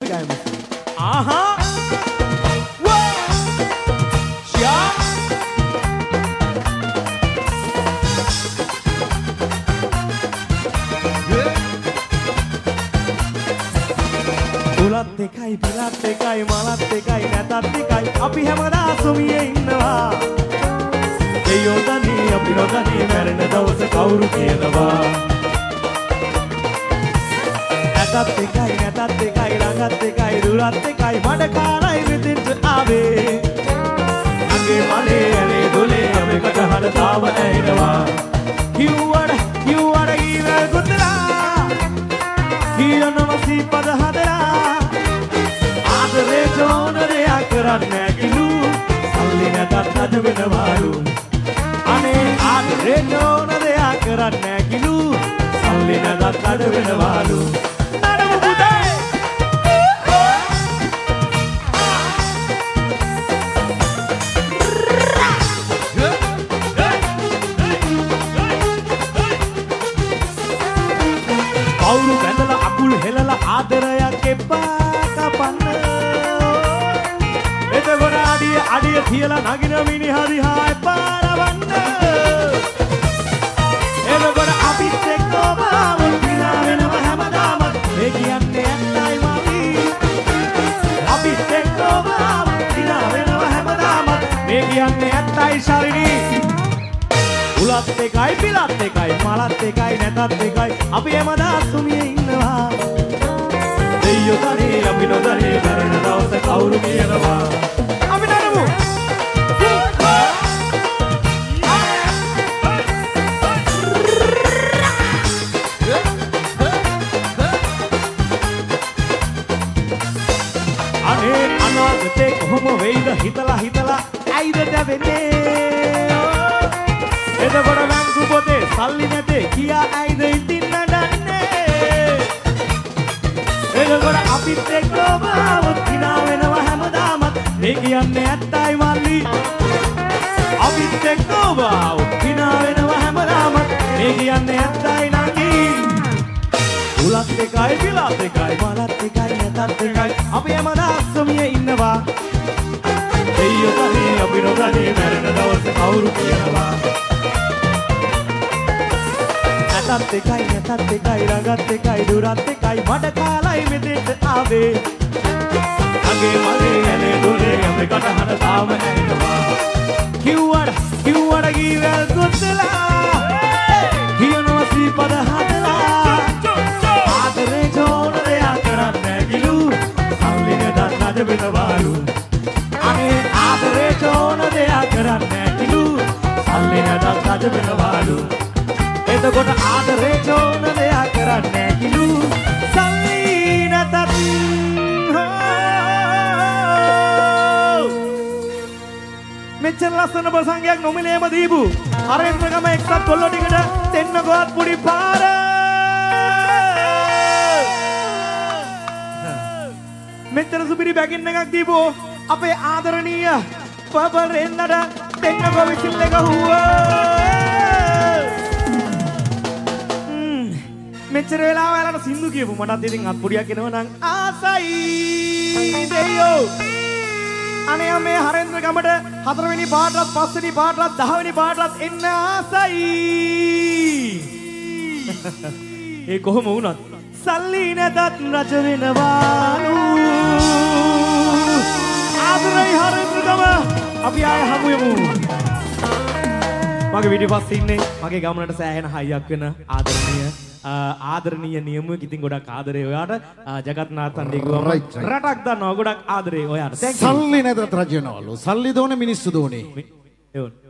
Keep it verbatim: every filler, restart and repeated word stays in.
එකයි මුසි. ආහා උලත් එකයි පිලත් එකයි මලත් එකයි නැතත් එකයි අපි හැමදාම සොමියේ ඉන්නවා. දෙයෝ දනී අපි නොදනී මැරෙන දවස කවුරු කියනවා. නැතත් එකයි නැතත් එකයි ළඟත් එකයි දුරත් එකයි මඩ කාලයි මෙතෙන්ට ආවේ. අගේ මලේ ඇලේ දොලේ අපේකට හඩ තාම ඇහෙනවා. කිව්වඩ කිව්වඩ ඊවැල් ගොතලා කියනවා සීපද හදලා ආදරේ ජෝනරයා කරන්නේ කිලු සල්ලි නැතත් අද වෙනවලු. අනේ ආදරේ ජෝනරයා කරන්නේ කිලු සල්ලි නැතත් අද වෙනවලු. කවුරු බැඳලා අකුල් හෙලලා ආදරයක් එපා කපන්න. එතකොට අඩිය අඩිය තියලා නගින මිනිහා දිහා එපා රවන්න. එතකොට අපිත් එක්ක ඔබව විනා වෙනව හැමදාම මේ කියන්නේ ඇත්තයි මවි. අපිත් එක්ක ඔබව විනා වෙනව හැමදාම මේ කියන්නේ ඇත්තයි ශාලිනී. උලත් එකයි පිලත් එකයි මලත් එකයි නැතත් එකයි අපි හැමදාම සුමියේ ඉන්නවා. දෙයියෝ තනේ අපි නොදනේ මැරෙන දවස කවුරු කියනවා. අපි නරමු අනේ අනාගතේ කොහොම වෙයිද හිතලා හිතලා ඇයිද දැවෙන්නේ. එතකොට බැංකු පොතේ සල්ලි නැතේ කියා ඇයිද ඉතින් නඩන්නේ. එතකොට අපිත් එක්ක ඔබව කිනා වෙනවා හැමදාමත් මේ කියන්නේ ඇත්තයි මල්ලි. අපිත් එක්ක ඔබව කිනා වෙනවා හැමදාමත් මේ කියන්නේ ඇත්තයි නංගි. උලත් එකයි පිලත් එකයි මලත් එකයි නැතත් එකයි අපි හැමදාම සොමියේ ඉන්නවා. දෙයියෝ තනේ අපි නොදනේ මැරෙන දවස කවුරු කියනවා. නැතත් එකයි නැතත් එකයි ළඟත් එකයි දුරත් එකයි මඩ කාලයි මෙතෙන්ට ආවේ. අගේ මලේ ඇලේ දොලේ අපේකට හන තාම ඇහෙනවා. කිව්වඩ කිව්වඩ ගීවැල් ගොතලා කියනවා සීපද හදලා ආදරේ ජෝනරයා කරන්නේ කිලු සල්ලි නැතත් අද වෙනවලු. අනේ ආදරේ ජෝනරයා කරන්නේ කිලු සල්ලි නැතත් අද වෙනවලු. එතකොට ආදරේ ජෝනරයා කරන්නේ කිලු සල්ලි නැතත්. මෙච්චර ලස්සන ප්‍රසංගයක් නොමිලේම දීපු හරේන්ද්‍රගම එක්සත් කොල්ලෝ ටිකට දෙන්න ගොත් පුඩි පාර. මෙච්චර සුපිරි බැගින් එකක් දීපු අපේ ආදරණීය පබරෙන්නට දෙන්න ගො විසිල් එක හුවා. මෙච්චර වෙලාව යාලට සින්දු කියපු මටත් ඉතින් අත්පොඩියක් එනවා නම් ආසයි දෙයෝ. අනේ මේ හරේන්ද්‍ර ගමට හතරවෙනි පාටවත් පස්වෙනි පාටවත් දහවෙනි පාටවත් එන්න ආසයි. ඒ කොහොම වුණත් සල්ලි නැතත් රජ වෙනවාලු. ආදරයි හරේන්ද්‍ර ගම අපි ආය හමු යමු. මගේ වීඩියෝ පස්සේ ඉන්නේ මගේ ගමනට සෑහෙන හයියක් වෙන ආදරණීය ආදරණීය නියමුවෙක්. ඉතින් ගොඩක් ආදරේ ඔයාට. ජගත් නාත්තන් දිගුවම රටක් දන්නවා ගොඩක් ආදරේ ඔයාට. සල්ලි නැතත් රජ වෙනවලු. සල්ලි දෝනේ මිනිස්සු දෝනේ. එවුන්